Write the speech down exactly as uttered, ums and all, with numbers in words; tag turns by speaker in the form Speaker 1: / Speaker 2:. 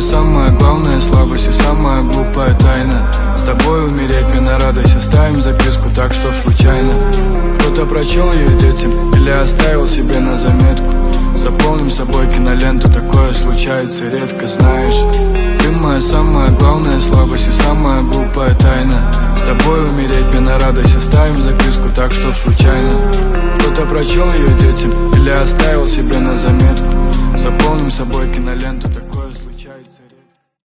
Speaker 1: самая главная слабость и самая глупая тайна. С тобой умереть мне на радость. Оставим записку так, что случайно кто-то прочел ее детям или оставил себе на заметку. Заполним собой киноленту, такое случается редко, знаешь. Ты моя самая главная слабость и самая глупая тайна. С тобой умереть мне на радость. Оставим записку так, что случайно кто-то прочел ее детям или оставил себе на заметку. Заполним собой киноленту.